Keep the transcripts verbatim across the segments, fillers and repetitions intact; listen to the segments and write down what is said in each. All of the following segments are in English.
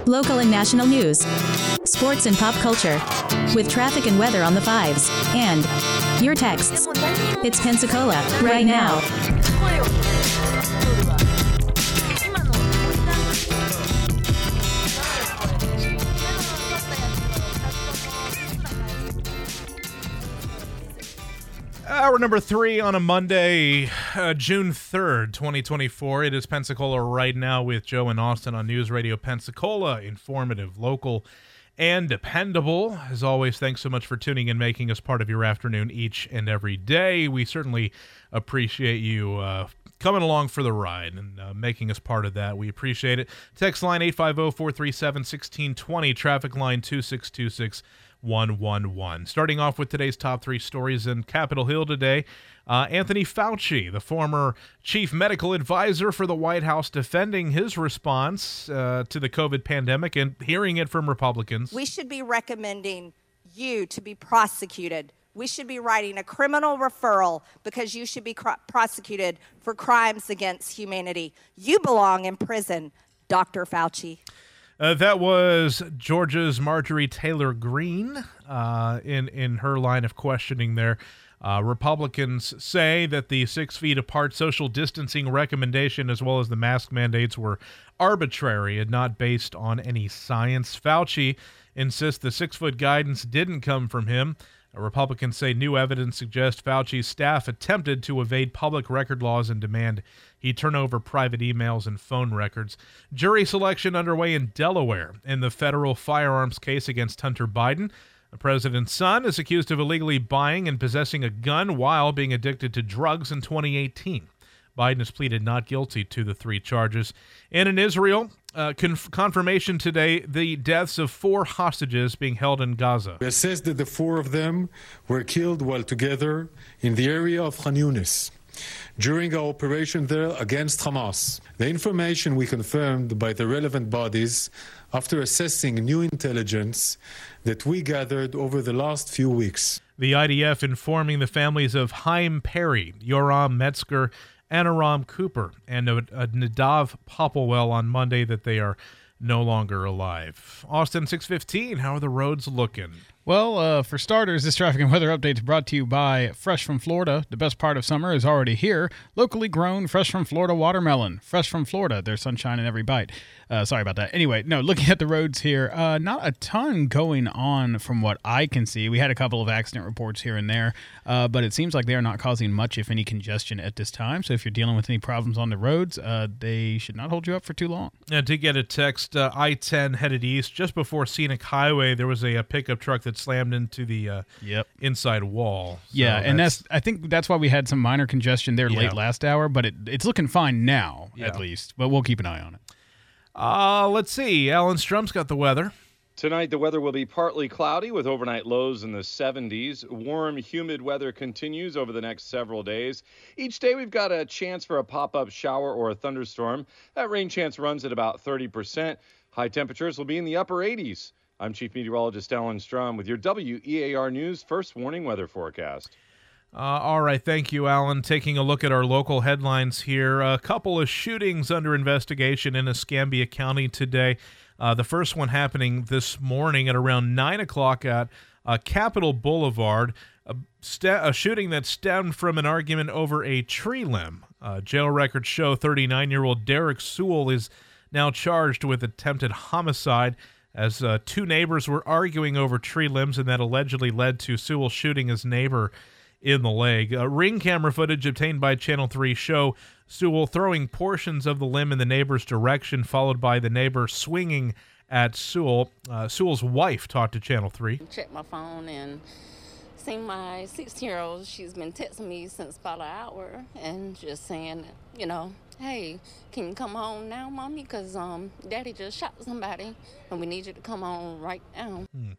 local and national news, sports and pop culture, with traffic and weather on the fives, and your texts. It's Pensacola, right now. Hour number three on a Monday, uh, June third, twenty twenty-four. It is Pensacola right now with Joe and Austin on News Radio Pensacola. Informative, local, and dependable. As always, thanks so much for tuning in, making us part of your afternoon each and every day. We certainly appreciate you uh, coming along for the ride and uh, making us part of that. We appreciate it. Text line eight five zero, four three seven, one six two zero, traffic line two six two six one one one. Starting off with today's top three stories in Capitol Hill today, uh, Anthony Fauci, the former chief medical advisor for the White House, defending his response uh, to the COVID pandemic and hearing it from Republicans. We should be recommending you to be prosecuted. We should be writing a criminal referral because you should be cr- prosecuted for crimes against humanity. You belong in prison, Doctor Fauci. Uh, that was Georgia's Marjorie Taylor Greene uh, in, in her line of questioning there. Uh, Republicans say that the six feet apart social distancing recommendation as well as the mask mandates were arbitrary and not based on any science. Fauci insists the six-foot guidance didn't come from him. Republicans say new evidence suggests Fauci's staff attempted to evade public record laws and demand he turn over private emails and phone records. Jury selection underway in Delaware in the federal firearms case against Hunter Biden. The president's son is accused of illegally buying and possessing a gun while being addicted to drugs in twenty eighteen. Biden has pleaded not guilty to the three charges. And in Israel, uh, conf- confirmation today, the deaths of four hostages being held in Gaza. We assessed that the four of them were killed while together in the area of Khan Yunis during our operation there against Hamas. The information we confirmed by the relevant bodies after assessing new intelligence that we gathered over the last few weeks. The I D F informing the families of Haim Perry, Yoram Metzger, Anaram Cooper, and uh, Nadav Popplewell on Monday that they are no longer alive. Austin, six fifteen, how are the roads looking? Well, uh, for starters, this traffic and weather update is brought to you by Fresh from Florida. The best part of summer is already here. Locally grown, fresh from Florida watermelon. Fresh from Florida. There's sunshine in every bite. Uh, sorry about that. Anyway, no, looking at the roads here, uh, not a ton going on from what I can see. We had a couple of accident reports here and there, uh, but it seems like they are not causing much, if any, congestion at this time. So if you're dealing with any problems on the roads, uh, they should not hold you up for too long. I did get a text, uh, I ten headed east. Just before Scenic Highway, there was a, a pickup truck that slammed into the uh, yep. inside wall. So yeah, and that's, that's I think that's why we had some minor congestion there yeah. late last hour, but it, it's looking fine now, yeah. at least. But we'll keep an eye on it. Uh, let's see. Alan Strum's got the weather. Tonight, the weather will be partly cloudy with overnight lows in the seventies. Warm, humid weather continues over the next several days. Each day, we've got a chance for a pop-up shower or a thunderstorm. That rain chance runs at about thirty percent. High temperatures will be in the upper eighties. I'm Chief Meteorologist Alan Strum with your W E A R News First Warning Weather Forecast. Uh, all right, thank you, Alan. Taking a look at our local headlines here. A couple of shootings under investigation in Escambia County today. Uh, the first one happening this morning at around nine o'clock at uh, Capitol Boulevard. A, st- a shooting that stemmed from an argument over a tree limb. Uh, jail records show thirty-nine-year-old Derek Sewell is now charged with attempted homicide as uh, two neighbors were arguing over tree limbs, and that allegedly led to Sewell shooting his neighbor in the leg. Uh, ring camera footage obtained by Channel three show Sewell throwing portions of the limb in the neighbor's direction, followed by the neighbor swinging at Sewell. Uh, Sewell's wife talked to Channel three. Checked my phone and seen my sixteen-year-old. She's been texting me since about an hour and just saying, you know, hey, can you come home now, Mommy? Because um, Daddy just shot somebody, and we need you to come home right now. Hmm.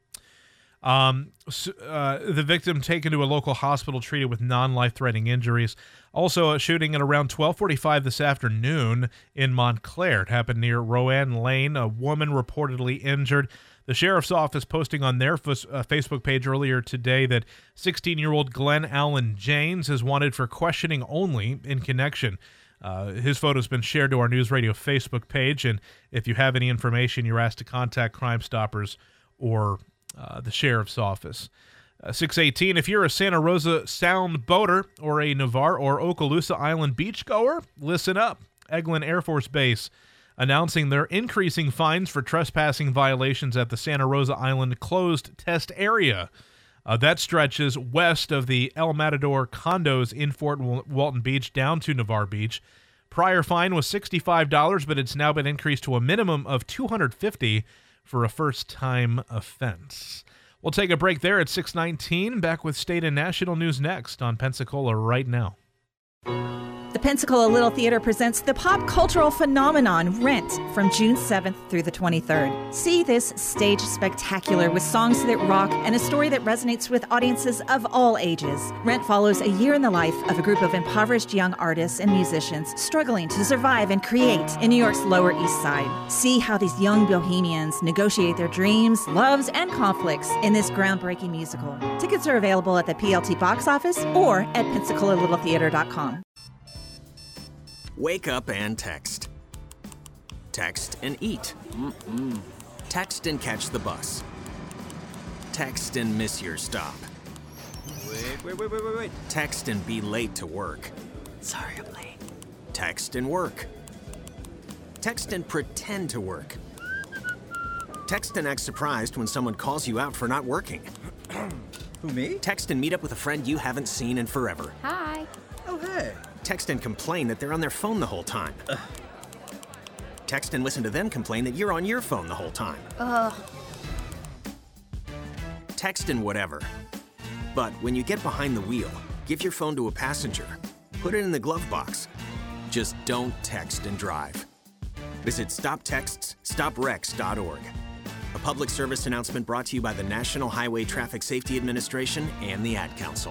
Um, uh, the victim taken to a local hospital treated with non-life-threatening injuries. Also, a shooting at around twelve forty-five this afternoon in Montclair. It happened near Rowan Lane. A woman reportedly injured. The sheriff's office posting on their f- uh, Facebook page earlier today that sixteen-year-old Glenn Allen James is wanted for questioning only in connection Uh, his photo has been shared to our News Radio Facebook page, and if you have any information, you're asked to contact Crime Stoppers or uh, the Sheriff's Office. Uh, six eighteen, if you're a Santa Rosa Sound boater or a Navarre or Okaloosa Island beachgoer, listen up. Eglin Air Force Base announcing they're increasing fines for trespassing violations at the Santa Rosa Island closed test area. Uh, that stretches west of the El Matador condos in Fort Walton Beach down to Navarre Beach. Prior fine was sixty-five dollars, but it's now been increased to a minimum of two hundred fifty dollars for a first-time offense. We'll take a break there at six nineteen. Back with state and national news next on Pensacola Right Now. The Pensacola Little Theater presents the pop cultural phenomenon Rent from June seventh through the twenty-third. See this stage spectacular with songs that rock and a story that resonates with audiences of all ages. Rent follows a year in the life of a group of impoverished young artists and musicians struggling to survive and create in New York's Lower East Side. See how these young bohemians negotiate their dreams, loves, and conflicts in this groundbreaking musical. Tickets are available at the P L T box office or at pensacola little theater dot com. Wake up and text. Text and eat. Mm-mm. Text and catch the bus. Text and miss your stop. Wait, wait, wait, wait, wait, wait. Text and be late to work. Sorry, I'm late. Text and work. Text and pretend to work. Text and act surprised when someone calls you out for not working. Who, me? Text and meet up with a friend you haven't seen in forever. Hi. Oh, hey. Text and complain that they're on their phone the whole time. Ugh. Text and listen to them complain that you're on your phone the whole time. Ugh. Text and whatever. But when you get behind the wheel, give your phone to a passenger. Put it in the glove box. Just don't text and drive. Visit stop texts stop wrecks dot org. A public service announcement brought to you by the National Highway Traffic Safety Administration and the Ad Council.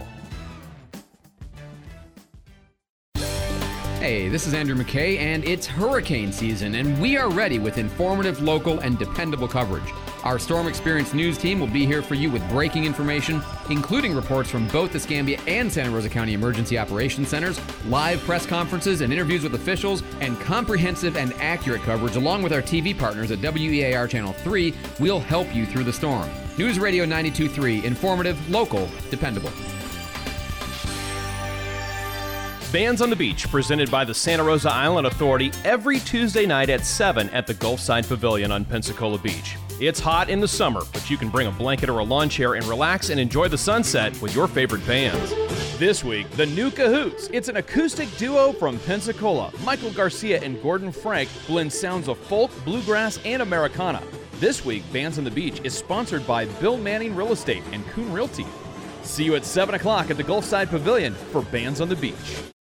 Hey, this is Andrew McKay, and it's hurricane season, and we are ready with informative, local, and dependable coverage. Our Storm Experience news team will be here for you with breaking information, including reports from both the Escambia and Santa Rosa County Emergency Operations Centers, live press conferences and interviews with officials, and comprehensive and accurate coverage along with our T V partners at W E A R Channel three. We'll help you through the storm. News Radio ninety-two point three, informative, local, dependable. Bands on the Beach, presented by the Santa Rosa Island Authority every Tuesday night at seven at the Gulfside Pavilion on Pensacola Beach. It's hot in the summer, but you can bring a blanket or a lawn chair and relax and enjoy the sunset with your favorite bands. This week, the New Cahoots. It's an acoustic duo from Pensacola. Michael Garcia and Gordon Frank blend sounds of folk, bluegrass, and Americana. This week, Bands on the Beach is sponsored by Bill Manning Real Estate and Coon Realty. See you at seven o'clock at the Gulfside Pavilion for Bands on the Beach.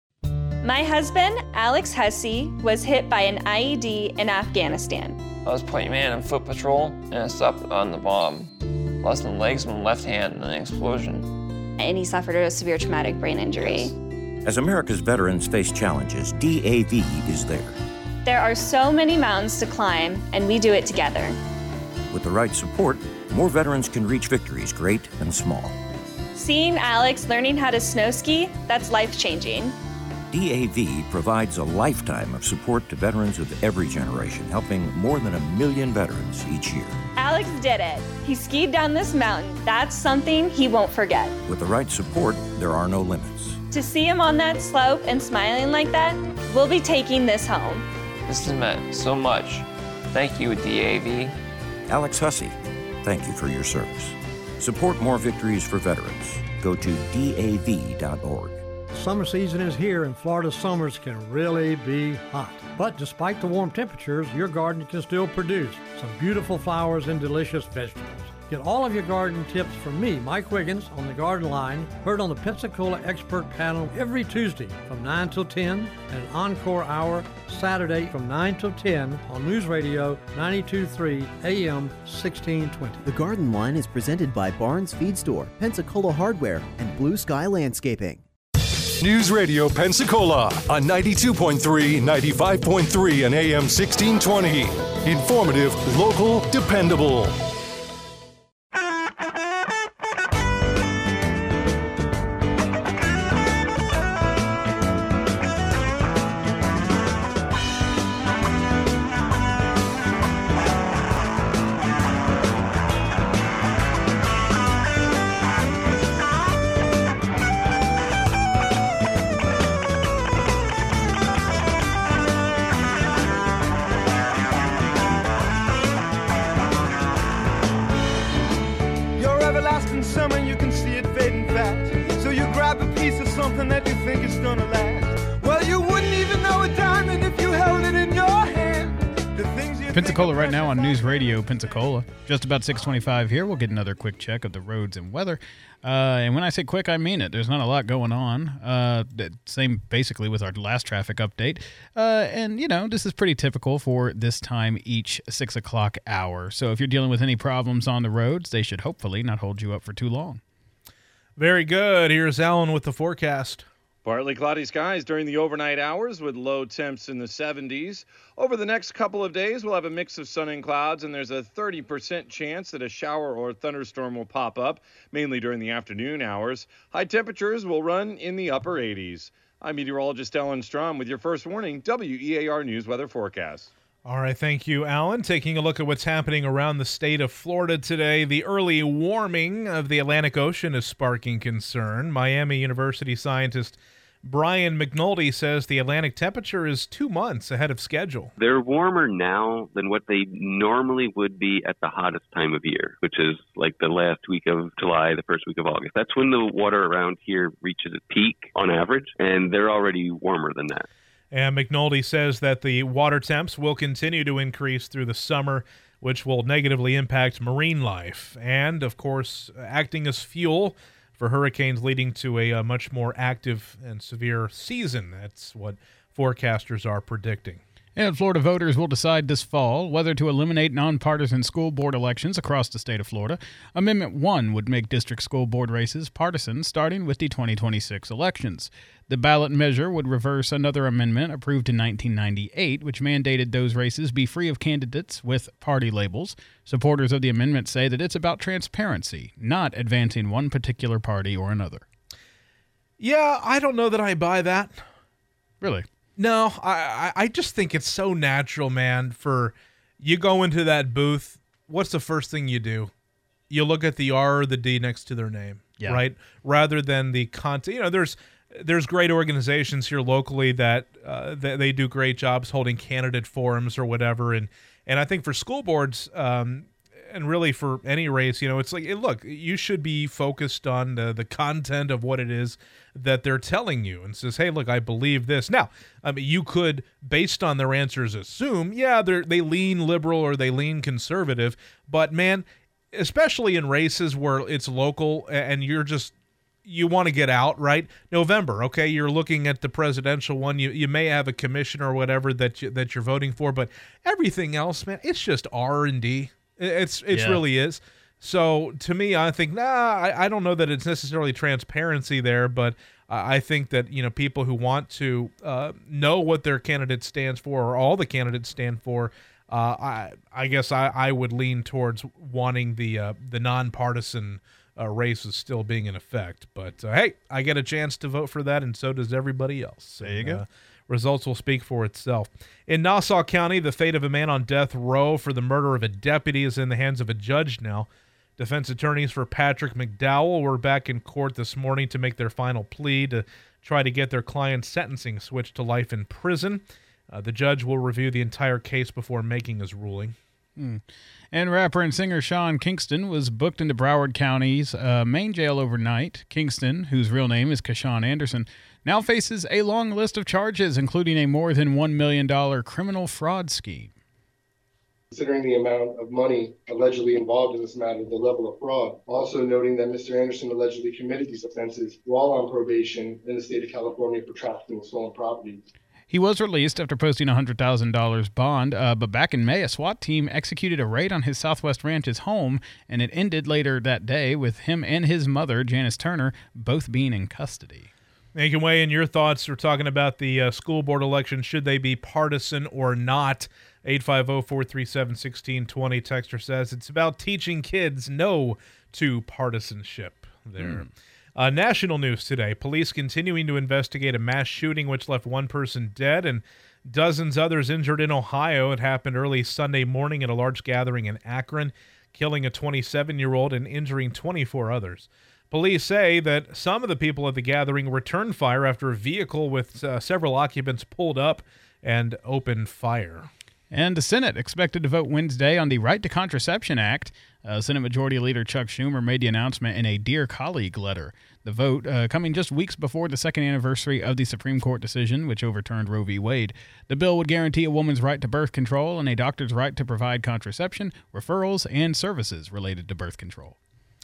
My husband, Alex Hussey, was hit by an I E D in Afghanistan. I was point man on foot patrol, and I stopped on the bomb. Lost my legs and my left hand in an explosion. And he suffered a severe traumatic brain injury. As America's veterans face challenges, D A V is there. There are so many mountains to climb, and we do it together. With the right support, more veterans can reach victories, great and small. Seeing Alex learning how to snow ski, that's life-changing. D A V provides a lifetime of support to veterans of every generation, helping more than a million veterans each year. Alex did it. He skied down this mountain. That's something he won't forget. With the right support, there are no limits. To see him on that slope and smiling like that, we'll be taking this home. This has meant so much. Thank you, D A V. Alex Hussey, thank you for your service. Support more victories for veterans. Go to D A V dot org. Summer season is here, and Florida summers can really be hot. But despite the warm temperatures, your garden can still produce some beautiful flowers and delicious vegetables. Get all of your garden tips from me, Mike Wiggins, on the Garden Line, heard on the Pensacola Expert Panel every Tuesday from nine till ten, and an encore hour Saturday from nine till ten on News Radio ninety-two point three A M sixteen twenty. The Garden Line is presented by Barnes Feed Store, Pensacola Hardware, and Blue Sky Landscaping. News Radio Pensacola on ninety-two point three, ninety-five point three, and A M sixteen twenty. Informative, local, dependable. summer you can see it fading fast. So you grab a piece of something that you think is gonna last. Well, you wouldn't even know a diamond if you held it in your hand. The things you Pensacola right now on News Radio Pensacola. Just about six twenty-five here. We'll get another quick check of the roads and weather. Uh, and when I say quick, I mean it. There's not a lot going on. Uh, same basically with our last traffic update. Uh, and, you know, this is pretty typical for this time each six o'clock hour. So if you're dealing with any problems on the roads, they should hopefully not hold you up for too long. Very good. Here's Alan with the forecast. Partly cloudy skies during the overnight hours with low temps in the seventies. Over the next couple of days, we'll have a mix of sun and clouds, and there's a thirty percent chance that a shower or thunderstorm will pop up, mainly during the afternoon hours. High temperatures will run in the upper eighties. I'm meteorologist Alan Strom with your first warning W E A R News weather forecast. All right, thank you, Alan. Taking a look at what's happening around the state of Florida today, the early warming of the Atlantic Ocean is sparking concern. Miami University scientist Brian McNulty says the Atlantic temperature is two months ahead of schedule. They're warmer now than what they normally would be at the hottest time of year, which is like the last week of July, the first week of August. That's when the water around here reaches its peak on average, and they're already warmer than that. And McNulty says that the water temps will continue to increase through the summer, which will negatively impact marine life and, of course, acting as fuel for hurricanes, leading to a, a much more active and severe season. That's what forecasters are predicting. And Florida voters will decide this fall whether to eliminate nonpartisan school board elections across the state of Florida. Amendment one would make district school board races partisan starting with the twenty twenty-six elections. The ballot measure would reverse another amendment approved in nineteen ninety-eight, which mandated those races be free of candidates with party labels. Supporters of the amendment say that it's about transparency, not advancing one particular party or another. Yeah, I don't know that I buy that. Really? No, I, I just think it's so natural, man, for you go into that booth, what's the first thing you do? You look at the R or the D next to their name, yeah. right? Rather than the content. You know, there's there's great organizations here locally that, uh, that they do great jobs holding candidate forums or whatever. And, and I think for school boards, um, and really for any race, you know, it's like, look, you should be focused on the, the content of what it is that they're telling you and says, hey, look, I believe this. Now, I mean, you could, based on their answers, assume, yeah, they they lean liberal or they lean conservative. But, man, especially in races where it's local and you're just, you want to get out, right? November, okay, you're looking at the presidential one. You you may have a commissioner or whatever that, you, that you're voting for. But everything else, man, it's just R and D. It's it yeah. really is. So to me, I think nah. I, I don't know that it's necessarily transparency there, but uh, I think that you know people who want to uh, know what their candidate stands for, or all the candidates stand for. Uh, I I guess I, I would lean towards wanting the uh, the nonpartisan uh, races still being in effect. But uh, hey, I get a chance to vote for that, and so does everybody else. There you and, go. Uh, Results will speak for itself. In Nassau County, the fate of a man on death row for the murder of a deputy is in the hands of a judge now. Defense attorneys for Patrick McDowell were back in court this morning to make their final plea to try to get their client's sentencing switched to life in prison. Uh, the judge will review the entire case before making his ruling. Mm. And rapper and singer Sean Kingston was booked into Broward County's uh, main jail overnight. Kingston, whose real name is Kashawn Anderson, now faces a long list of charges, including a more than one million dollars criminal fraud scheme. Considering the amount of money allegedly involved in this matter, the level of fraud. Also noting that Mister Anderson allegedly committed these offenses while on probation in the state of California for trafficking stolen property. He was released after posting a one hundred thousand dollars bond, uh, but back in May, a SWAT team executed a raid on his Southwest Ranch's home, and it ended later that day with him and his mother, Janice Turner, both being in custody. You can weigh in your thoughts. We're talking about the uh, school board election. Should they be partisan or not? eight five zero, four three seven, one six two zero. Texter says it's about teaching kids no to partisanship there. Mm. Uh, national news today. Police continuing to investigate a mass shooting which left one person dead and dozens others injured in Ohio. It happened early Sunday morning at a large gathering in Akron, killing a twenty-seven-year-old and injuring twenty-four others. Police say that some of the people at the gathering returned fire after a vehicle with uh, several occupants pulled up and opened fire. And the Senate expected to vote Wednesday on the Right to Contraception Act. Uh, Senate Majority Leader Chuck Schumer made the announcement in a Dear Colleague letter. The vote uh, coming just weeks before the second anniversary of the Supreme Court decision, which overturned Roe v. Wade. The bill would guarantee a woman's right to birth control and a doctor's right to provide contraception, referrals, and services related to birth control.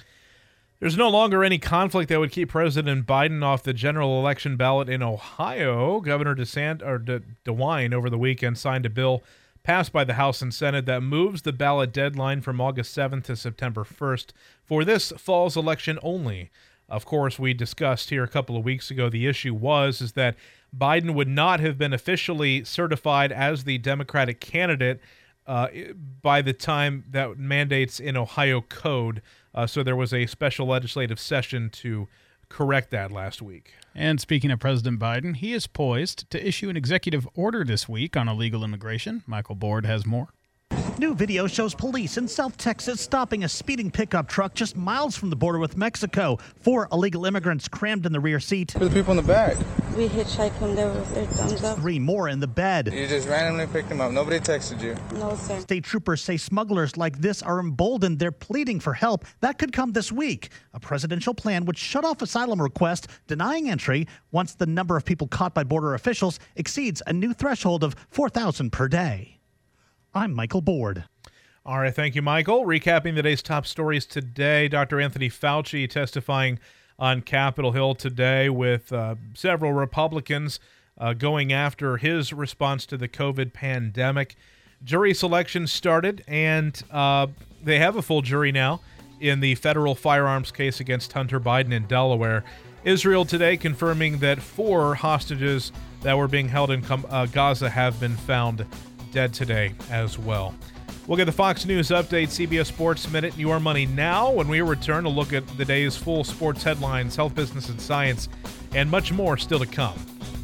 There's no longer any conflict that would keep President Biden off the general election ballot in Ohio. Governor DeSant, or De, DeWine over the weekend signed a bill passed by the House and Senate that moves the ballot deadline from August seventh to September first for this fall's election only. Of course, we discussed here a couple of weeks ago the issue was is that Biden would not have been officially certified as the Democratic candidate uh, by the time that mandates in Ohio code. Uh, so there was a special legislative session to correct that last week. And speaking of President Biden, he is poised to issue an executive order this week on illegal immigration. Michael Board has more. New video shows police in South Texas stopping a speeding pickup truck just miles from the border with Mexico. Four illegal immigrants crammed in the rear seat. Who are the people in the back? We hitchhiked when they were with their thumbs up. Three more in the bed. You just randomly picked them up. Nobody texted you. No, sir. State troopers say smugglers like this are emboldened. They're pleading for help. That could come this week. A presidential plan would shut off asylum requests, denying entry once the number of people caught by border officials exceeds a new threshold of four thousand per day. I'm Michael Board. All right, thank you, Michael. Recapping the day's top stories today, Doctor Anthony Fauci testifying on Capitol Hill today with uh, several Republicans uh, going after his response to the COVID pandemic. Jury selection started, and uh, they have a full jury now in the federal firearms case against Hunter Biden in Delaware. Israel today confirming that four hostages that were being held in uh, Gaza have been found dead today as well. We'll get the Fox News update, C B S Sports Minute, Your Money Now. When we return, a look at the day's full sports headlines, health, business, and science, and much more still to come.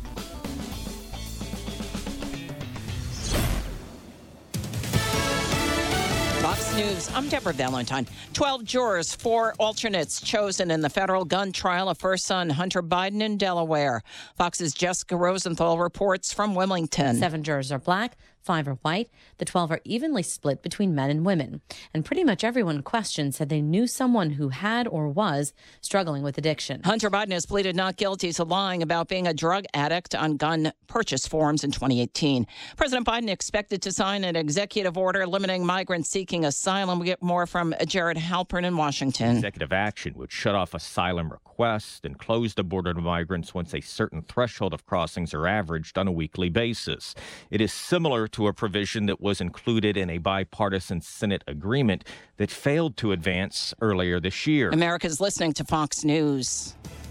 Fox News, I'm Deborah Valentine. Twelve jurors, four alternates chosen in the federal gun trial of first son Hunter Biden in Delaware. Fox's Jessica Rosenthal reports from Wilmington. Seven jurors are black, five are white. The twelve are evenly split between men and women. And pretty much everyone questioned said they knew someone who had or was struggling with addiction. Hunter Biden has pleaded not guilty to lying about being a drug addict on gun purchase forms in twenty eighteen. President Biden expected to sign an executive order limiting migrants seeking asylum. We get more from Jared Halpern in Washington. Executive action would shut off asylum requests and close the border to migrants once a certain threshold of crossings are averaged on a weekly basis. It is similar to a provision that was included in a bipartisan Senate agreement that failed to advance earlier this year. America's listening to Fox News.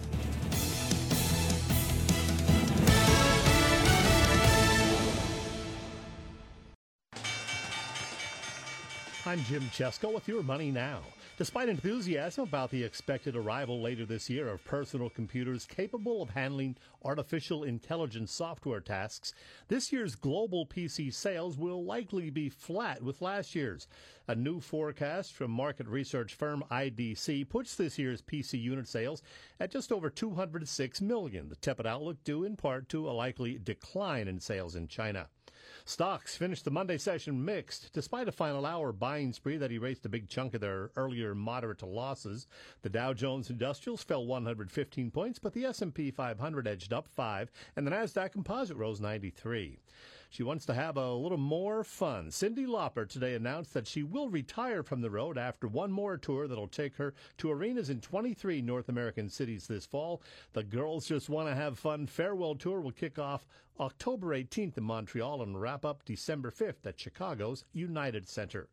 I'm Jim Chesko with Your Money Now. Despite enthusiasm about the expected arrival later this year of personal computers capable of handling artificial intelligence software tasks, this year's global P C sales will likely be flat with last year's. A new forecast from market research firm I D C puts this year's P C unit sales at just over two hundred six million, the tepid outlook due in part to a likely decline in sales in China. Stocks finished the Monday session mixed. Despite a final hour buying spree that erased a big chunk of their earlier moderate losses, the Dow Jones Industrials fell one hundred fifteen points, but the S and P five hundred edged up five, and the NASDAQ Composite rose ninety-three. She wants to have a little more fun. Cyndi Lauper today announced that she will retire from the road after one more tour that'll take her to arenas in twenty-three North American cities this fall. The Girls Just Want to Have Fun farewell tour will kick off October eighteenth in Montreal and wrap up December fifth at Chicago's United Center.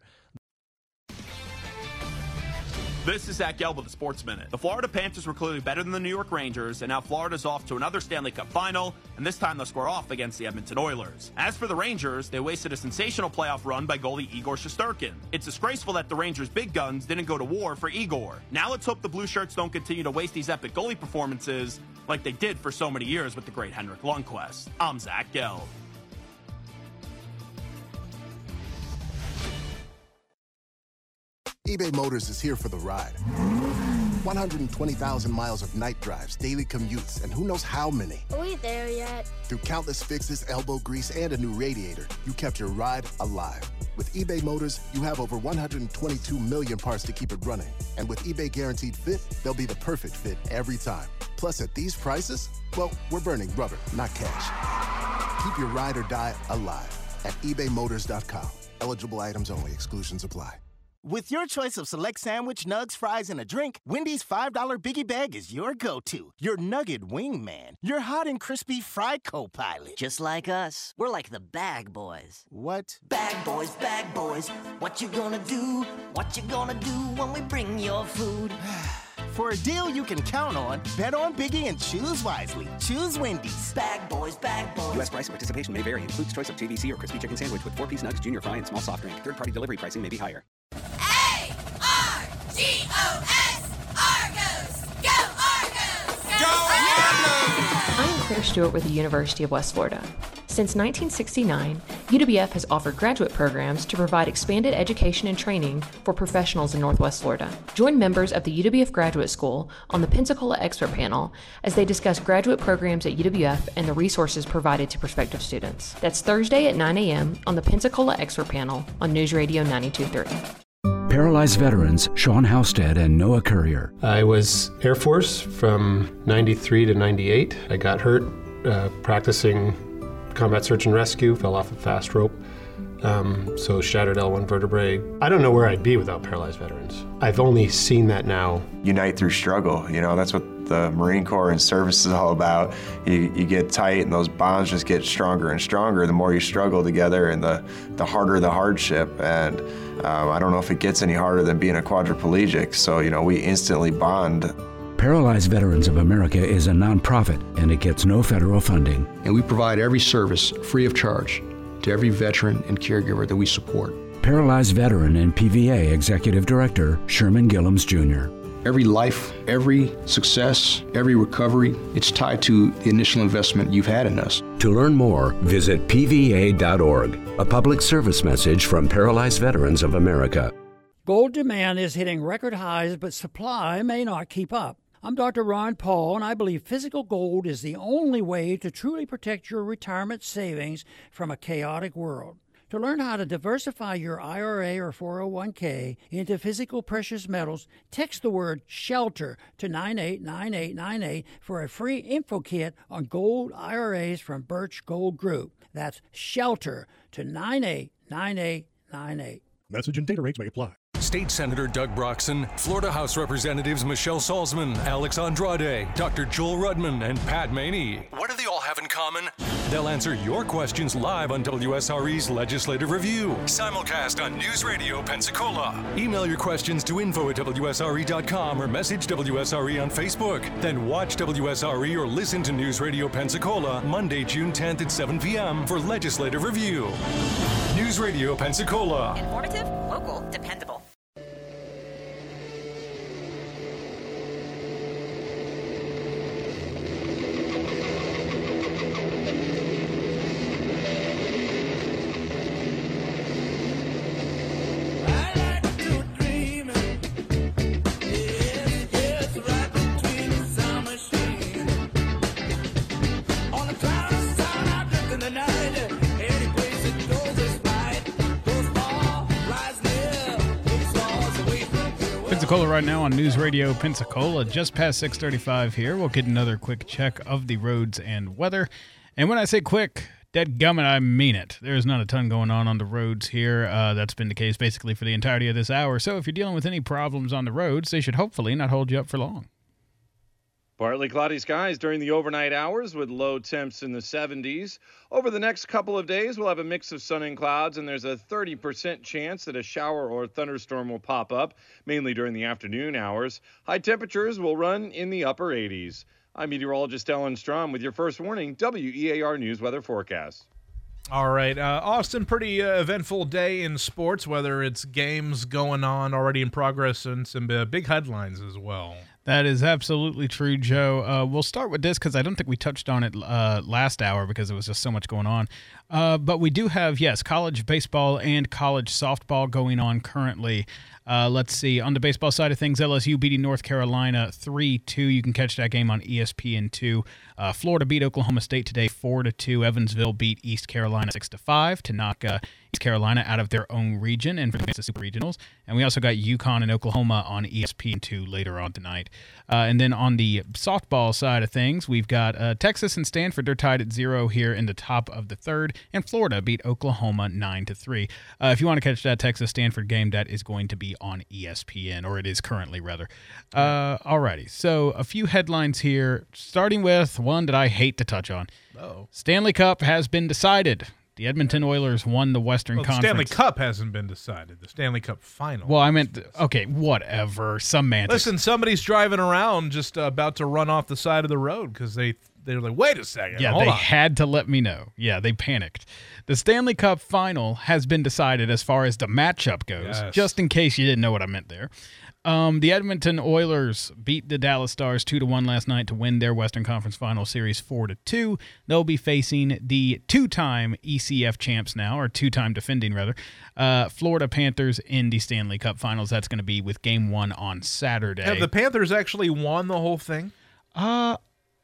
This is Zach Gelb with the Sports Minute. The Florida Panthers were clearly better than the New York Rangers, and now Florida's off to another Stanley Cup final, and this time they'll square off against the Edmonton Oilers. As for the Rangers, they wasted a sensational playoff run by goalie Igor Shesterkin. It's disgraceful that the Rangers' big guns didn't go to war for Igor. Now let's hope the Blue Shirts don't continue to waste these epic goalie performances like they did for so many years with the great Henrik Lundqvist. I'm Zach Gelb. eBay Motors is here for the ride. one hundred twenty thousand miles of night drives, daily commutes, and who knows how many. Are we there yet? Through countless fixes, elbow grease, and a new radiator, you kept your ride alive. With eBay Motors, you have over one hundred twenty-two million parts to keep it running. And with eBay Guaranteed Fit, they'll be the perfect fit every time. Plus, at these prices, well, we're burning rubber, not cash. Keep your ride or die alive at ebay motors dot com. Eligible items only. Exclusions apply. With your choice of select sandwich, nugs, fries, and a drink, Wendy's five dollar Biggie Bag is your go-to. Your nugget wingman. Your hot and crispy fry co-pilot. Just like us. We're like the bag boys. What? Bag boys, bag boys. What you gonna do? What you gonna do when we bring your food? For a deal you can count on, bet on Biggie and choose wisely. Choose Wendy's. Bag boys, bag boys. U S price and participation may vary. Includes choice of J V C or crispy chicken sandwich with four-piece nugs, junior fry, and small soft drink. Third-party delivery pricing may be higher. G O S, Argos! Go Argos! Go Argos! I'm Claire Stewart with the University of West Florida. Since nineteen sixty-nine, U W F has offered graduate programs to provide expanded education and training for professionals in Northwest Florida. Join members of the U W F Graduate School on the Pensacola Expert Panel as they discuss graduate programs at U W F and the resources provided to prospective students. That's Thursday at nine a.m. on the Pensacola Expert Panel on News Radio ninety-two point three. Paralyzed veterans Sean Halstead and Noah Courier. I was Air Force from ninety-three to ninety-eight. I got hurt uh, practicing combat search and rescue, fell off a fast rope, um, so shattered L one vertebrae. I don't know where I'd be without paralyzed veterans. I've only seen that now. Unite through struggle, you know, that's what the Marine Corps and service is all about. You, you get tight and those bonds just get stronger and stronger the more you struggle together, and the, the harder the hardship. And um, I don't know if it gets any harder than being a quadriplegic, so, you know, we instantly bond. Paralyzed Veterans of America is a nonprofit, and it gets no federal funding. And we provide every service free of charge to every veteran and caregiver that we support. Paralyzed Veteran and P V A Executive Director Sherman Gillums Junior Every life, every success, every recovery, it's tied to the initial investment you've had in us. To learn more, visit P V A dot org. A public service message from Paralyzed Veterans of America. Gold demand is hitting record highs, but supply may not keep up. I'm Doctor Ron Paul, and I believe physical gold is the only way to truly protect your retirement savings from a chaotic world. To learn how to diversify your I R A or four oh one k into physical precious metals, text the word SHELTER to nine eight nine eight nine eight for a free info kit on gold I R As from Birch Gold Group. That's SHELTER to nine eight nine eight nine eight. Message and data rates may apply. State Senator Doug Broxson, Florida House Representatives Michelle Salzman, Alex Andrade, Doctor Joel Rudman, and Pat Maney. What do they all have in common? They'll answer your questions live on W S R E's Legislative Review, simulcast on News Radio Pensacola. Email your questions to info at W S R E dot com or message W S R E on Facebook. Then watch W S R E or listen to News Radio Pensacola Monday, June tenth at seven p.m. for Legislative Review. News Radio Pensacola. Informative, local, dependable. Pensacola right now on News Radio Pensacola, just past six thirty-five here. We'll get another quick check of the roads and weather. And when I say quick, dadgummit, I mean it. There's not a ton going on on the roads here. Uh, that's been the case basically for the entirety of this hour. So if you're dealing with any problems on the roads, they should hopefully not hold you up for long. Partly cloudy skies during the overnight hours with low temps in the seventies. Over the next couple of days, we'll have a mix of sun and clouds, and there's a thirty percent chance that a shower or thunderstorm will pop up, mainly during the afternoon hours. High temperatures will run in the upper eighties. I'm meteorologist Ellen Strom with your first warning, W E A R News Weather Forecast. All right, uh, Austin, pretty uh, eventful day in sports, whether it's games going on already in progress and some uh, big headlines as well. That is absolutely true, Joe. Uh, we'll start with this because I don't think we touched on it uh, last hour because there was just so much going on. Uh, but we do have, yes, college baseball and college softball going on currently. Uh, let's see. On the baseball side of things, L S U beating North Carolina three two. You can catch that game on E S P N two. Uh, Florida beat Oklahoma State today four to two. Evansville beat East Carolina six to five to knock uh, East Carolina out of their own region and advance to Super Regionals. And we also got UConn and Oklahoma on E S P N two later on tonight. Uh, and then on the softball side of things, we've got uh, Texas and Stanford. They're tied at zero here in the top of the third. And Florida beat Oklahoma nine to three. Uh, if you want to catch that Texas-Stanford game, that is going to be on E S P N, or it is currently, rather. Uh, alrighty, so a few headlines here, starting with one that I hate to touch on. Oh. Stanley Cup has been decided. The Edmonton Oilers won the Western Well, the Conference. Stanley Cup hasn't been decided. The Stanley Cup final. Well, I meant, okay, whatever. Some man. Listen, somebody's driving around just uh, about to run off the side of the road because they they're like, wait a second. Yeah, hold they on. had to let me know. Yeah, they panicked. The Stanley Cup final has been decided as far as the matchup goes, Yes. just in case you didn't know what I meant there. Um, the Edmonton Oilers beat the Dallas Stars two to one last night to win their Western Conference Final Series four to two. They'll be facing the two-time E C F champs now, or two-time defending, rather, uh, Florida Panthers in the Stanley Cup Finals. That's going to be with Game one on Saturday. Have the Panthers actually won the whole thing? Uh,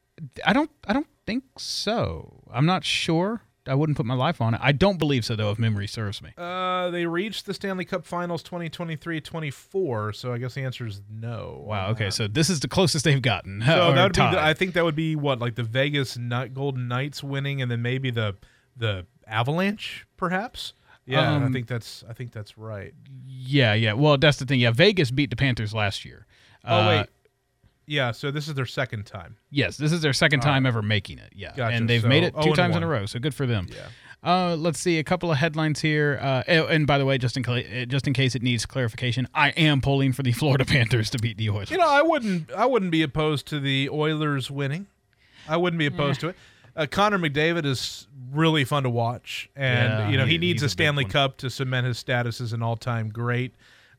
I don't. I don't think so. I'm not sure. I wouldn't put my life on it. I don't believe so, though, if memory serves me. Uh, they reached the Stanley Cup Finals twenty twenty-three twenty-four, so I guess the answer is no. Wow. Okay, so this is the closest they've gotten. So or that would be. tied. The, I think that would be what, like the Vegas Knight, Golden Knights winning, and then maybe the the Avalanche, perhaps. Yeah, Um, I think that's. I think that's right. Yeah, yeah. Well, that's the thing. Yeah, Vegas beat the Panthers last year. Oh Uh, wait. Yeah, so this is their second time. Yes, this is their second All time right. ever making it. Yeah, Gotcha. and they've So, made it oh two and times in a one. row. So good for them. Yeah. Uh, let's see a couple of headlines here. Uh, oh, and by the way, just in cl- just in case it needs clarification, I am pulling for the Florida Panthers to beat the Oilers. You know, I wouldn't. I wouldn't be opposed to the Oilers winning. I wouldn't be opposed to it. Uh, Connor McDavid is really fun to watch, and Yeah, you know he, he- needs he's a a big Stanley one. Cup to cement his status as an all-time great.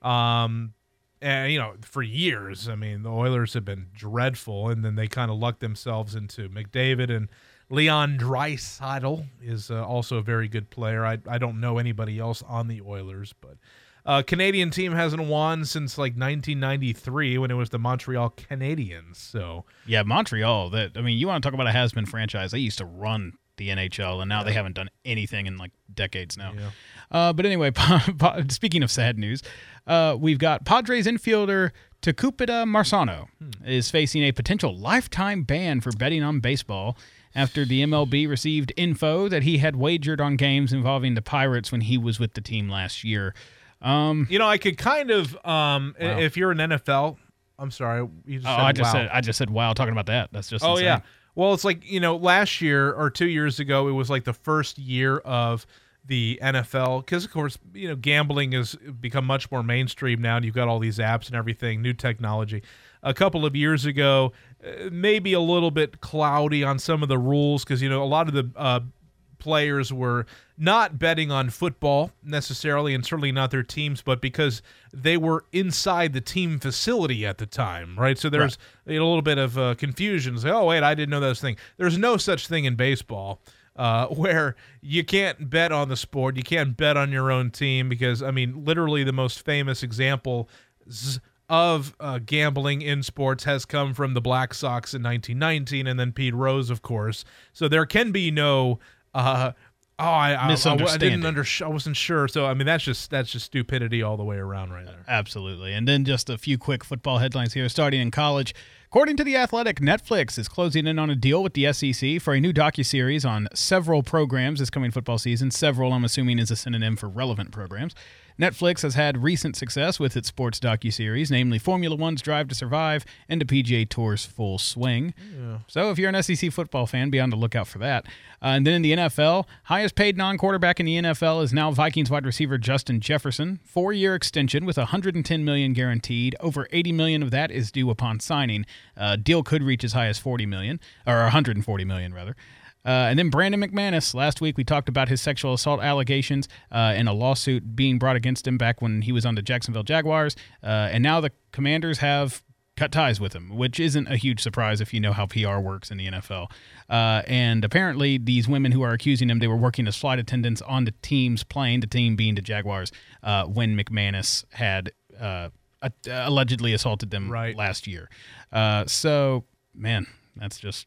Um, and you know, for years, I mean, the Oilers have been dreadful, and then they kind of lucked themselves into McDavid, and Leon Draisaitl is uh, also a very good player. I I don't know anybody else on the Oilers, but. Uh, Canadian team hasn't won since like nineteen ninety-three when it was the Montreal Canadiens. So Yeah, Montreal. That I mean, you want to talk about a has-been franchise? They used to run the N H L, and now they haven't done anything in like decades now. Yeah. Uh, but anyway, speaking of sad news, uh, we've got Padres infielder Tucupita Marcano Hmm. is facing a potential lifetime ban for betting on baseball after the M L B received info that he had wagered on games involving the Pirates when he was with the team last year. Um, you know, I could kind of um, i- Wow. if you're an N F L. I'm sorry, you just oh, said I just wow. said I just said wow. Talking about that, that's just Oh insane. yeah. Well, it's like, you know, last year or two years ago, it was like the first year of the N F L because, of course, you know, gambling has become much more mainstream now, and you've got all these apps and everything, new technology. A couple of years ago, uh, maybe a little bit cloudy on some of the rules because, you know, a lot of the uh, players were not betting on football necessarily, and certainly not their teams, but because they were inside the team facility at the time, right? So there's a little bit of uh, confusion. Say, oh, wait, I didn't know that was a thing. There's no such thing in baseball uh, where you can't bet on the sport. You can't bet on your own team because, I mean, literally the most famous example of uh, gambling in sports has come from the Black Sox in nineteen nineteen and then Pete Rose, of course. So there can be no uh, oh, I, I, I, I didn't Misunderstanding. under, I wasn't sure. So I mean, that's just that's just stupidity all the way around, right there. Absolutely. And then just a few quick football headlines here. Starting in college, according to The Athletic, Netflix is closing in on a deal with the S E C for a new docuseries on several programs this coming football season. Several, I'm assuming, is a synonym for relevant programs. Netflix has had recent success with its sports docuseries, namely Formula One's Drive to Survive and the P G A Tour's Full Swing. Yeah. So if you're an S E C football fan, be on the lookout for that. Uh, and then in the N F L, highest paid non-quarterback in the N F L is now Vikings wide receiver Justin Jefferson. Four-year extension with one hundred ten million dollars guaranteed. Over eighty million dollars of that is due upon signing. Uh, deal could reach as high as forty million dollars, or one hundred forty million dollars rather. Uh, and then Brandon McManus. Last week we talked about his sexual assault allegations uh, and a lawsuit being brought against him back when he was on the Jacksonville Jaguars. Uh, and now the Commanders have cut ties with him, which isn't a huge surprise if you know how P R works in the N F L. Uh, and apparently these women who are accusing him, they were working as flight attendants on the team's plane, the team being the Jaguars, uh, when McManus had uh, uh, allegedly assaulted them right. last year. Uh, so, man, that's just...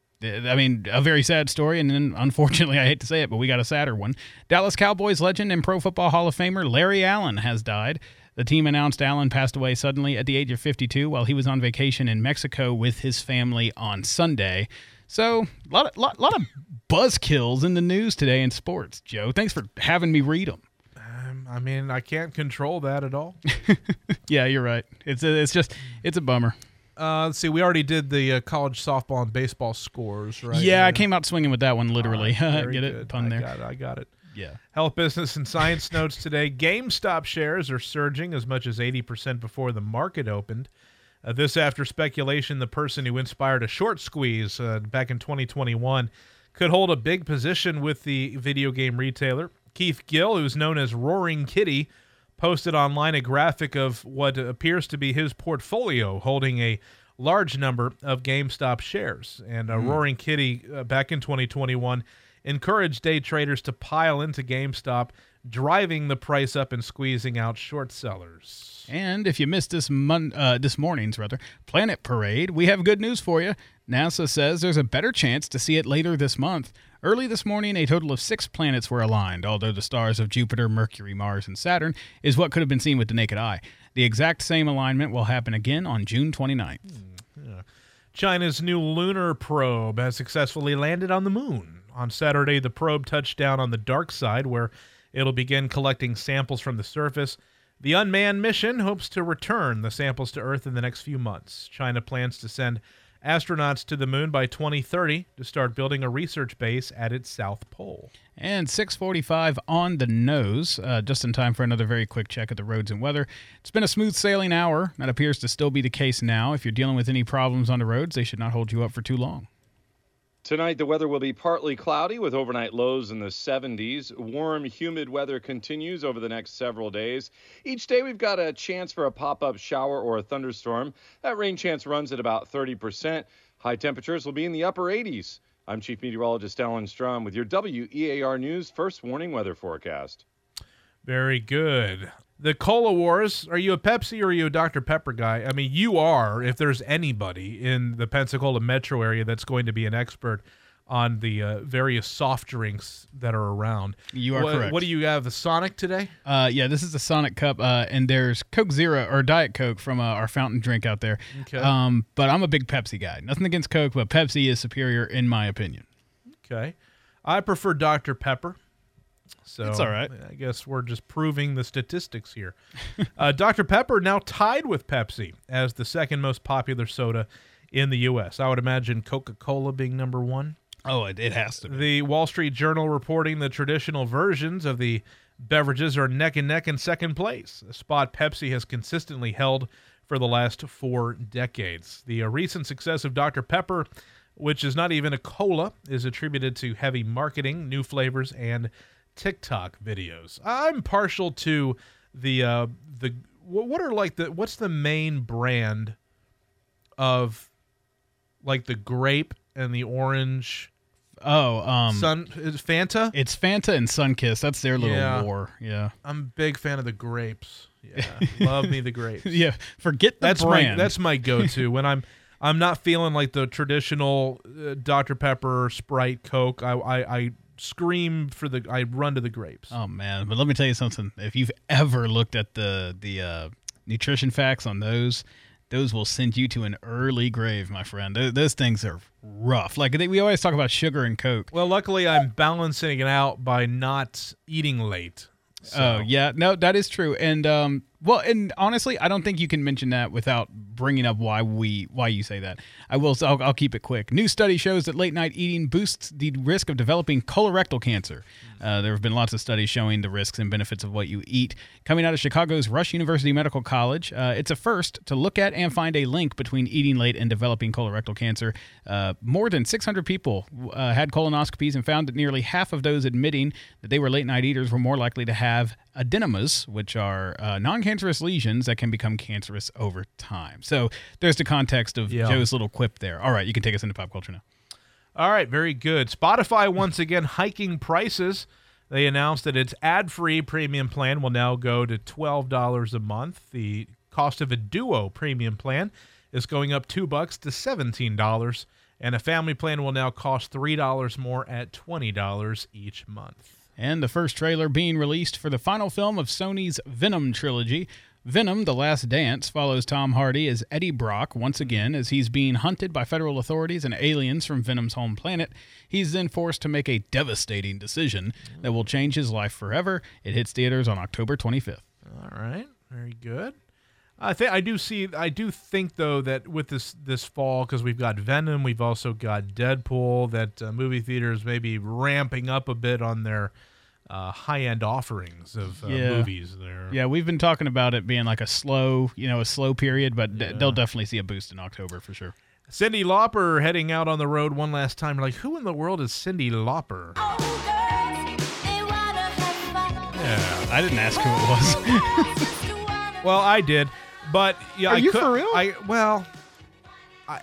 I mean, a very sad story, and then, unfortunately, I hate to say it, but we got a sadder one. Dallas Cowboys legend and Pro Football Hall of Famer Larry Allen has died. The team announced Allen passed away suddenly at the age of fifty-two while he was on vacation in Mexico with his family on Sunday. So, a lot of, lot, lot of buzzkills in the news today in sports, Joe. Thanks for having me read them. Um, I mean, I can't control that at all. Yeah, you're right. It's a, it's just, it's a bummer. Uh, let's see. We already did the uh, college softball and baseball scores, right? Yeah, yeah. I came out swinging with that one, literally. Right, Get good. it? Pun I there. Got it, I got it. Yeah. Health, business, and science notes today. GameStop shares are surging as much as eighty percent before the market opened. Uh, this after speculation the person who inspired a short squeeze uh, back in twenty twenty-one could hold a big position with the video game retailer. Keith Gill, who's known as Roaring Kitty, posted online a graphic of what appears to be his portfolio holding a large number of GameStop shares. And uh, mm. Roaring Kitty, uh, back in twenty twenty-one, encouraged day traders to pile into GameStop, driving the price up and squeezing out short sellers. And if you missed this mon- uh, this morning's rather Planet Parade, we have good news for you. NASA says there's a better chance to see it later this month. Early this morning, a total of six planets were aligned, although the stars of Jupiter, Mercury, Mars, and Saturn is what could have been seen with the naked eye. The exact same alignment will happen again on June twenty-ninth. Hmm, yeah. China's new lunar probe has successfully landed on the moon. On Saturday, the probe touched down on the dark side, where it'll begin collecting samples from the surface. The unmanned mission hopes to return the samples to Earth in the next few months. China plans to send astronauts to the moon by twenty thirty to start building a research base at its south pole. And six forty-five on the nose, uh, just in time for another very quick check of the roads and weather. It's been a smooth sailing hour. That appears to still be the case now. If you're dealing with any problems on the roads, they should not hold you up for too long. Tonight, the weather will be partly cloudy with overnight lows in the seventies. Warm, humid weather continues over the next several days. Each day, we've got a chance for a pop-up shower or a thunderstorm. That rain chance runs at about thirty percent. High temperatures will be in the upper eighties. I'm Chief Meteorologist Alan Strom with your W E A R News First Warning Weather Forecast. Very good. The Cola Wars, are you a Pepsi or are you a Doctor Pepper guy? I mean, you are, if there's anybody in the Pensacola metro area that's going to be an expert on the uh, various soft drinks that are around. You are what, correct. What do you have, the Sonic today? Uh, yeah, this is the Sonic Cup, uh, and there's Coke Zero, or Diet Coke from uh, our fountain drink out there. Okay. Um, but I'm a big Pepsi guy. Nothing against Coke, but Pepsi is superior in my opinion. Okay. I prefer Doctor Pepper. So it's all right. I guess we're just proving the statistics here. uh, Doctor Pepper now tied with Pepsi as the second most popular soda in the U S. I would imagine Coca-Cola being number one. Oh, it, it has to be. The Wall Street Journal reporting the traditional versions of the beverages are neck and neck in second place, a spot Pepsi has consistently held for the last four decades. The uh, recent success of Doctor Pepper, which is not even a cola, is attributed to heavy marketing, new flavors, and TikTok videos. I'm partial to the uh, the what are like the what's the main brand of like the grape and the orange. Oh, um, Sun is Fanta. It's Fanta and Sunkist. That's their little yeah. war. Yeah, I'm a big fan of the grapes. Yeah, love me the grapes. Yeah, forget the that's brand. my that's my go-to when I'm I'm not feeling like the traditional uh, Doctor Pepper, Sprite, Coke. I I. I scream for the I run to the grapes. Oh man, but let me tell you something. If you've ever looked at the the uh, nutrition facts on those, those will send you to an early grave, my friend. Those, those things are rough. Like they, we always talk about sugar and Coke. Well, luckily I'm balancing it out by not eating late. So. Oh yeah, no, that is true. And um, well, and honestly, I don't think you can mention that without bringing up why we why you say that. I will. I'll, I'll keep it quick. New study shows that late night eating boosts the risk of developing colorectal cancer. Uh, there have been lots of studies showing the risks and benefits of what you eat. Coming out of Chicago's Rush University Medical College, uh, it's a first to look at and find a link between eating late and developing colorectal cancer. Uh, more than six hundred people uh, had colonoscopies and found that nearly half of those admitting that they were late night eaters were more likely to have adenomas, which are uh, non-cancerous lesions that can become cancerous over time. So there's the context of Yeah. Joe's little quip there. All right, you can take us into pop culture now. All right, very good. Spotify once again hiking prices. They announced that its ad-free premium plan will now go to twelve dollars a month. The cost of a Duo premium plan is going up two bucks to seventeen dollars, and a family plan will now cost three dollars more at twenty dollars each month. And the first trailer being released for the final film of Sony's Venom trilogy. Venom: The Last Dance follows Tom Hardy as Eddie Brock once again as he's being hunted by federal authorities and aliens from Venom's home planet. He's then forced to make a devastating decision that will change his life forever. It hits theaters on October twenty-fifth. All right, very good. I think I do see. I do think though that with this this fall, because we've got Venom, we've also got Deadpool, that uh, movie theaters may be ramping up a bit on their uh, high-end offerings of uh, Yeah. movies. There, Yeah, we've been talking about it being like a slow, you know, a slow period, but d- they'll definitely see a boost in October for sure. Cyndi Lauper heading out on the road one last time. Like, who in the world is Cyndi Lauper? Yeah, I didn't ask who it was. Well, I did, but yeah, Are I you could, for real? I well, I,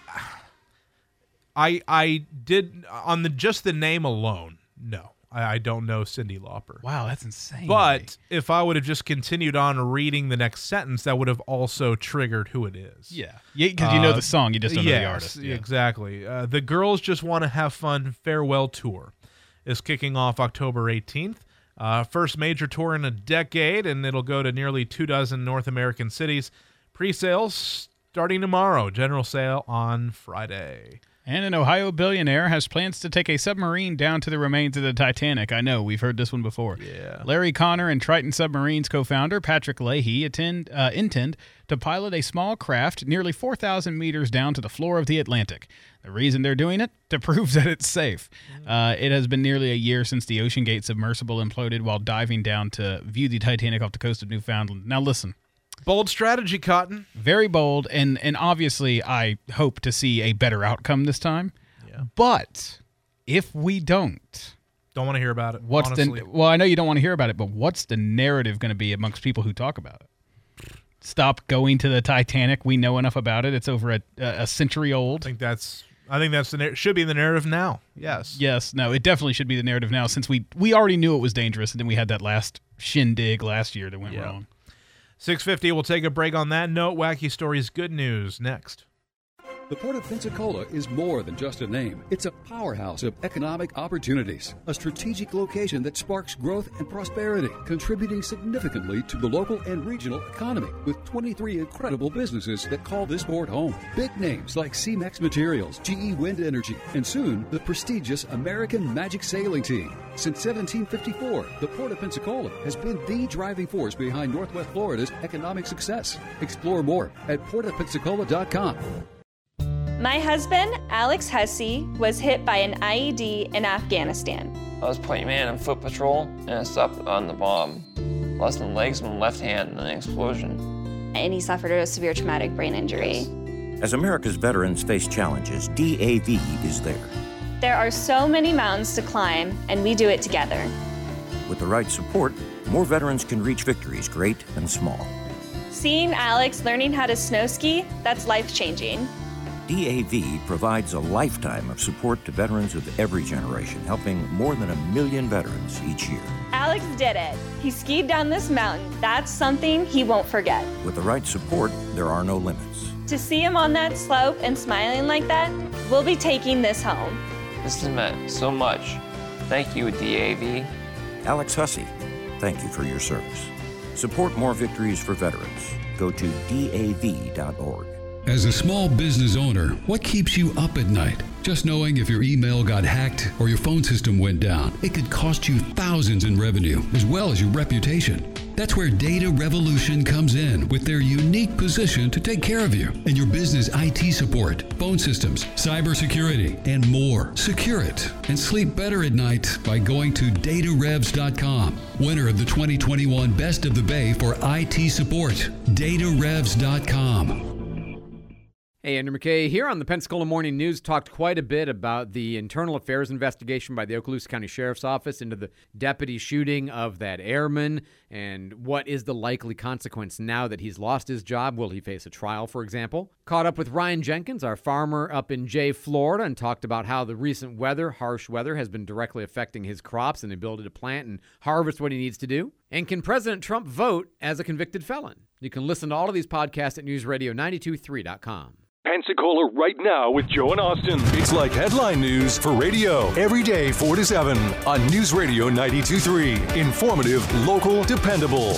I, I did on the just the name alone. No, I, I don't know Cyndi Lauper. Wow, that's insane. But if I would have just continued on reading the next sentence, that would have also triggered who it is. Yeah, yeah, because you know the song, you just don't know the yes, artist. Yeah. Exactly. Uh, the Girls Just Want to Have Fun Farewell Tour is kicking off October eighteenth. Uh, first major tour in a decade, and it'll go to nearly two dozen North American cities. Pre-sales starting tomorrow. General sale on Friday. And an Ohio billionaire has plans to take a submarine down to the remains of the Titanic. I know, we've heard this one before. Yeah. Larry Connor and Triton Submarines co-founder Patrick Leahy attend, uh, intend to pilot a small craft nearly four thousand meters down to the floor of the Atlantic. The reason they're doing it? To prove that it's safe. Uh, it has been nearly a year since the OceanGate submersible imploded while diving down to view the Titanic off the coast of Newfoundland. Now listen. Bold strategy, Cotton. Very bold, and and obviously I hope to see a better outcome this time. Yeah. But if we don't, don't want to hear about it. What's honestly. the well? I know you don't want to hear about it, but what's the narrative going to be amongst people who talk about it? Stop going to the Titanic. We know enough about it. It's over a, a century old. I think that's. I think that's the nar- should be the narrative now. Yes. Yes. No. It definitely should be the narrative now, since we we already knew it was dangerous, and then we had that last shindig last year that went Yeah. wrong. six fifty, we'll take a break on that note. Wacky Stories, good news, next. The Port of Pensacola is more than just a name. It's a powerhouse of economic opportunities, a strategic location that sparks growth and prosperity, contributing significantly to the local and regional economy, with twenty-three incredible businesses that call this port home. Big names like C-Mex Materials, G E Wind Energy, and soon the prestigious American Magic Sailing Team. Since seventeen fifty-four, the Port of Pensacola has been the driving force behind Northwest Florida's economic success. Explore more at port of pensacola dot com. My husband, Alex Hussey, was hit by an I E D in Afghanistan. I was point man on foot patrol, and I stopped on the bomb. Lost my legs and my left hand in an explosion. And he suffered a severe traumatic brain injury. As America's veterans face challenges, D A V is there. There are so many mountains to climb, and we do it together. With the right support, more veterans can reach victories, great and small. Seeing Alex learning how to snow ski, that's life-changing. D A V provides a lifetime of support to veterans of every generation, helping more than a million veterans each year. Alex did it. He skied down this mountain. That's something he won't forget. With the right support, there are no limits. To see him on that slope and smiling like that, we'll be taking this home. This has meant so much. Thank you, D A V. Alex Hussey, thank you for your service. Support more victories for veterans. Go to D A V dot org. As a small business owner, what keeps you up at night? Just knowing if your email got hacked or your phone system went down, it could cost you thousands in revenue as well as your reputation. That's where Data Revolution comes in with their unique position to take care of you and your business I T support, phone systems, cybersecurity, and more. Secure it and sleep better at night by going to data revs dot com. Winner of the twenty twenty-one Best of the Bay for I T support, data revs dot com. Hey, Andrew McKay here on the Pensacola Morning News. Talked quite a bit about the internal affairs investigation by the Okaloosa County Sheriff's Office into the deputy shooting of that airman and what is the likely consequence now that he's lost his job. Will he face a trial, for example? Caught up with Ryan Jenkins, our farmer up in Jay, Florida, and talked about how the recent weather, harsh weather, has been directly affecting his crops and the ability to plant and harvest what he needs to do. And can President Trump vote as a convicted felon? You can listen to all of these podcasts at news radio nine two three dot com. Pensacola right now with Joe and Austin. It's like headline news for radio. Every day, four to seven on News Radio ninety-two point three. Informative, local, dependable.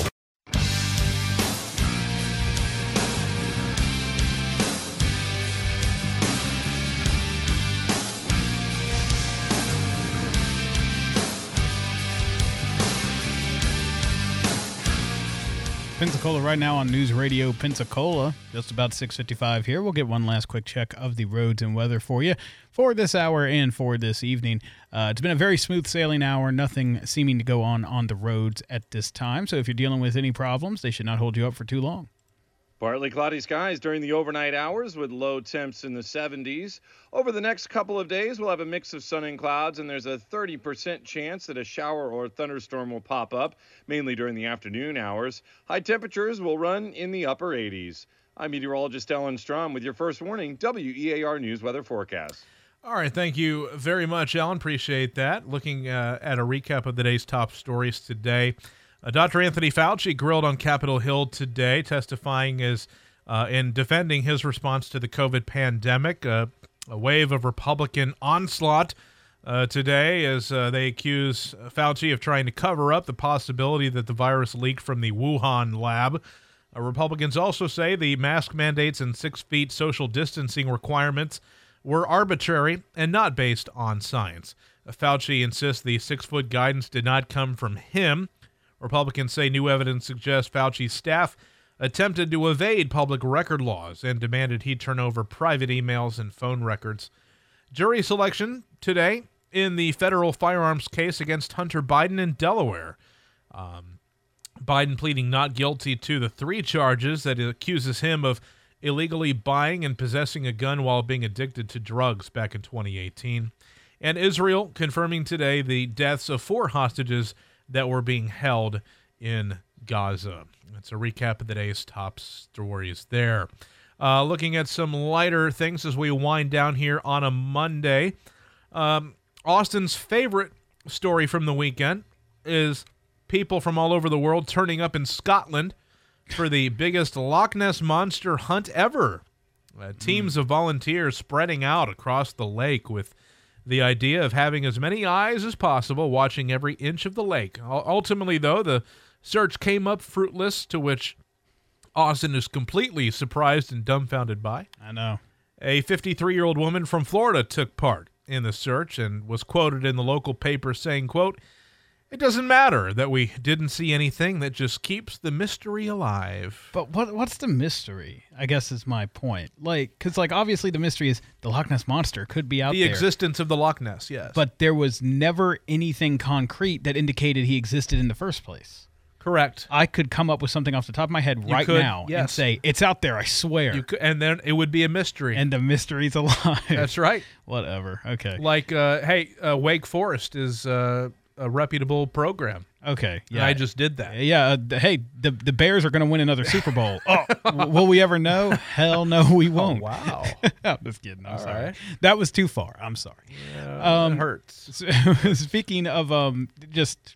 Pensacola right now on News Radio Pensacola. Just about six fifty-five here. We'll get one last quick check of the roads and weather for you for this hour and for this evening. Uh, it's been a very smooth sailing hour. Nothing seeming to go on on the roads at this time. So if you're dealing with any problems, they should not hold you up for too long. Partly cloudy skies during the overnight hours with low temps in the seventies. Over the next couple of days, we'll have a mix of sun and clouds, and there's a thirty percent chance that a shower or thunderstorm will pop up, mainly during the afternoon hours. High temperatures will run in the upper eighties. I'm meteorologist Alan Strom with your first warning, W E A R News weather forecast. All right, thank you very much, Alan. Appreciate that. Looking uh, at a recap of the day's top stories today. Uh, Doctor Anthony Fauci grilled on Capitol Hill today, testifying as uh, in defending his response to the COVID pandemic. Uh, a wave of Republican onslaught uh, today as uh, they accuse Fauci of trying to cover up the possibility that the virus leaked from the Wuhan lab. Uh, Republicans also say the mask mandates and six feet social distancing requirements were arbitrary and not based on science. Uh, Fauci insists the six-foot guidance did not come from him. Republicans say new evidence suggests Fauci's staff attempted to evade public record laws and demanded he turn over private emails and phone records. Jury selection today in the federal firearms case against Hunter Biden in Delaware. Um, Biden pleading not guilty to the three charges that accuses him of illegally buying and possessing a gun while being addicted to drugs back in twenty eighteen. And Israel confirming today the deaths of four hostages that were being held in Gaza. That's a recap of the day's top stories there. Uh, looking at some lighter things as we wind down here on a Monday. Um, Austin's favorite story from the weekend is people from all over the world turning up in Scotland for the biggest Loch Ness Monster hunt ever. Uh, teams mm. of volunteers spreading out across the lake with the idea of having as many eyes as possible watching every inch of the lake. Ultimately, though, the search came up fruitless, to which Austin is completely surprised and dumbfounded by. I know. A fifty-three-year-old woman from Florida took part in the search and was quoted in the local paper saying, quote, "It doesn't matter that we didn't see anything. That just keeps the mystery alive." But what what's the mystery, I guess, is my point. Like, because, like, obviously the mystery is the Loch Ness Monster could be out the there. The existence of the Loch Ness, yes. But there was never anything concrete that indicated he existed in the first place. Correct. I could come up with something off the top of my head you right could, now yes. and say, it's out there, I swear. You could, and then it would be a mystery. And the mystery's alive. That's right. Whatever. Okay. Like, uh, hey, uh, Wake Forest is uh, a reputable program. Okay, yeah, and I just did that. Yeah, uh, hey, the the Bears are going to win another Super Bowl. Oh, will we ever know? Hell no, we won't. Oh, wow. I'm just kidding. I'm All sorry. Right. That was too far. I'm sorry. Yeah, um, it hurts. Speaking of um, just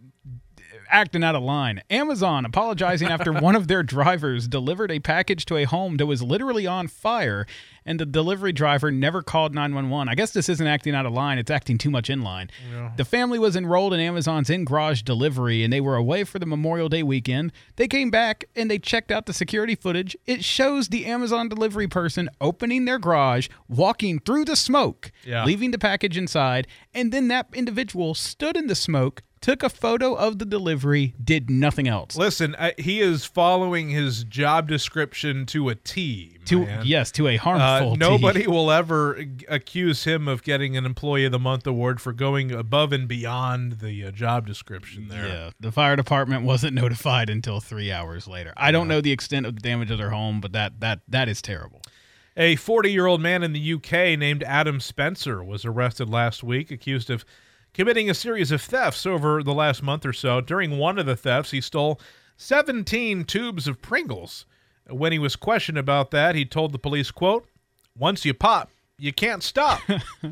acting out of line, Amazon apologizing after one of their drivers delivered a package to a home that was literally on fire, and the delivery driver never called nine one one. I guess this isn't acting out of line. It's acting too much in line. Yeah. The family was enrolled in Amazon's in-garage delivery, and they were away for the Memorial Day weekend. They came back, and they checked out the security footage. It shows the Amazon delivery person opening their garage, walking through the smoke, yeah. leaving the package inside, and then that individual stood in the smoke, took a photo of the delivery, did nothing else. Listen, I, he is following his job description to a T. To man. Yes, to a harmful uh, Nobody will ever accuse him of getting an Employee of the Month award for going above and beyond the uh, job description there. Yeah, the fire department wasn't notified until three hours later. I don't know the extent of the damage of their home, but that that that is terrible. A forty-year-old man in the U K named Adam Spencer was arrested last week, accused of committing a series of thefts over the last month or so. During one of the thefts, he stole seventeen tubes of Pringles. When he was questioned about that, he told the police, quote, "Once you pop, you can't stop."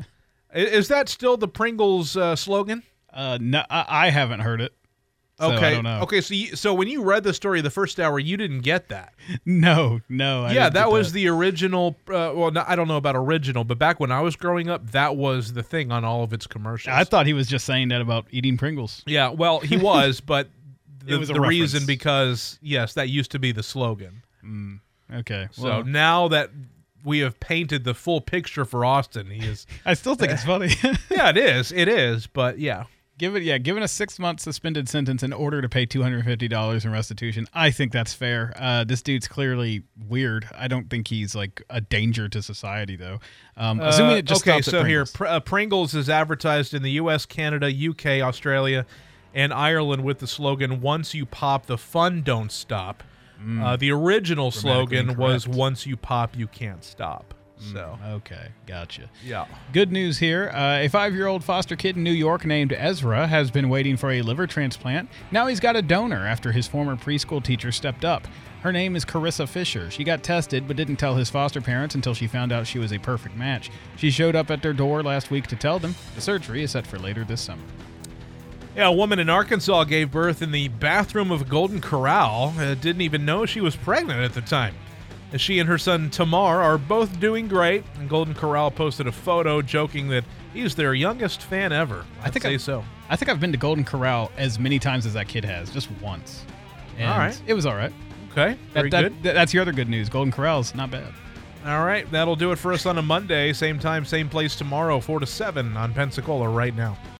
Is that still the Pringles uh, slogan? Uh, no, I, I haven't heard it. So Okay. I don't know. Okay. So, you, so when you read the story the first hour, you didn't get that. No, no. I yeah, didn't that get was the original. Uh, well, no, I don't know about original, but back when I was growing up, that was the thing on all of its commercials. I thought he was just saying that about eating Pringles. Yeah, well, he was, but the, It was a the reason reference. because yes, that used to be the slogan. Mm, okay. So Well, now that we have painted the full picture for Austin, he is. I still think it's funny. Yeah, it is. It is, but yeah. Give it, yeah, given a six-month suspended sentence in order to pay two hundred fifty dollars in restitution, I think that's fair. Uh, this dude's clearly weird. I don't think he's like a danger to society, though. Um, assuming it just Uh, okay, stops at so here, Pringles. Pr- uh, Pringles is advertised in the U S, Canada, U K, Australia, and Ireland with the slogan, "Once you pop, the fun don't stop." Mm. Uh, the original Grammatically slogan was, incorrect. "Once you pop, you can't stop." So, okay, gotcha. yeah. Good news here. Uh, a five-year-old foster kid in New York named Ezra has been waiting for a liver transplant. Now he's got a donor after his former preschool teacher stepped up. Her name is Carissa Fisher. She got tested but didn't tell his foster parents until she found out she was a perfect match. She showed up at their door last week to tell them. The surgery is set for later this summer. Yeah, a woman in Arkansas gave birth in the bathroom of Golden Corral. Uh, didn't even know she was pregnant at the time. She and her son Tamar are both doing great, and Golden Corral posted a photo joking that he's their youngest fan ever. I'd I think say I, so. I think I've been to Golden Corral as many times as that kid has, just once. And All right. It was all right. Okay, very that, that, good. that- that's your other good news. Golden Corral's not bad. All right, that'll do it for us on a Monday. Same time, same place tomorrow, four to seven on Pensacola right now.